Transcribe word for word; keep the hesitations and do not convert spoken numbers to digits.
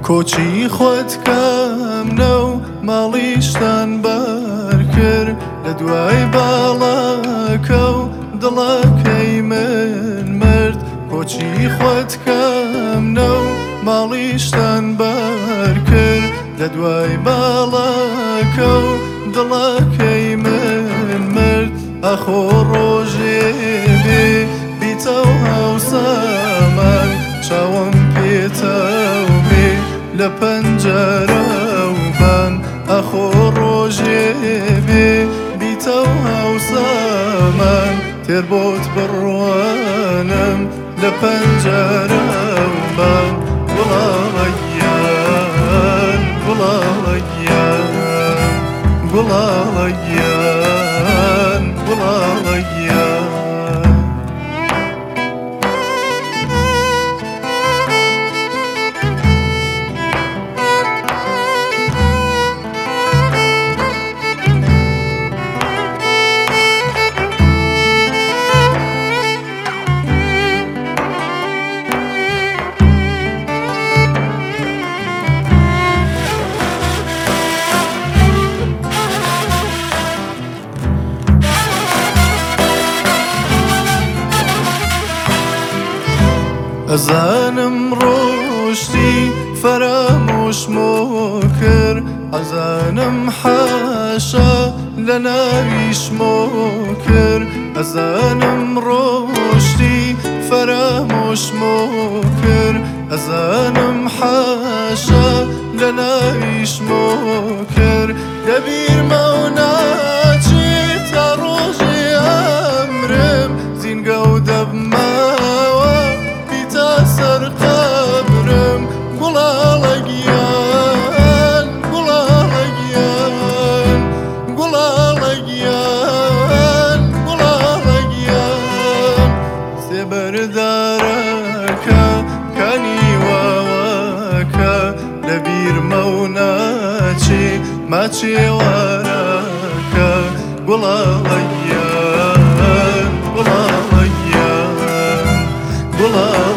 کۆچی خۆت کەمنە و ماڵیشتان بار کرد لە دوای باڵەکە و دڵەکەی من مرد. کۆچی خۆت کەمنە و ماڵیشتان بار کرد لە دوای باڵەکە و دڵەکەی من مرد. ئەخۆ ڕۆژێ بێ بیتە و هەوسەمان چاوم پێتەومێ لە پەنجەرە و بان. ئەخۆ ڕۆژێ بێ بیتە و هەوسەمان تێر بۆت بڕوانم لە پەنجەرە و بان. گوڵاڵەگیان گوڵاڵەگیان گوڵاڵەگیان گوڵاڵەگیان. ئەزانم ڕۆشتی فەرامۆشمۆ کرد، ئەزانم حاشا لە ناویشمۆ کرد. ئەزانم ڕۆشتی فەرامۆشمۆ کرد، ئەزانم حاشا لە ناویشمۆ کرد. لەبیرمە و ناچێت تا ڕۆژێ ئەمرم زینگە و دەبمەوە بیتە سەر قەبرم. گوڵاڵەگیان گوڵاڵەگیان گوڵاڵەگیان گوڵاڵەگیان. سێبەردارەکە کانیواوەکە لەبیرمە و ناچێ ماچێوارەکە. گوڵاڵەگیان گوڵاڵەگیان گوڵاڵەگیان.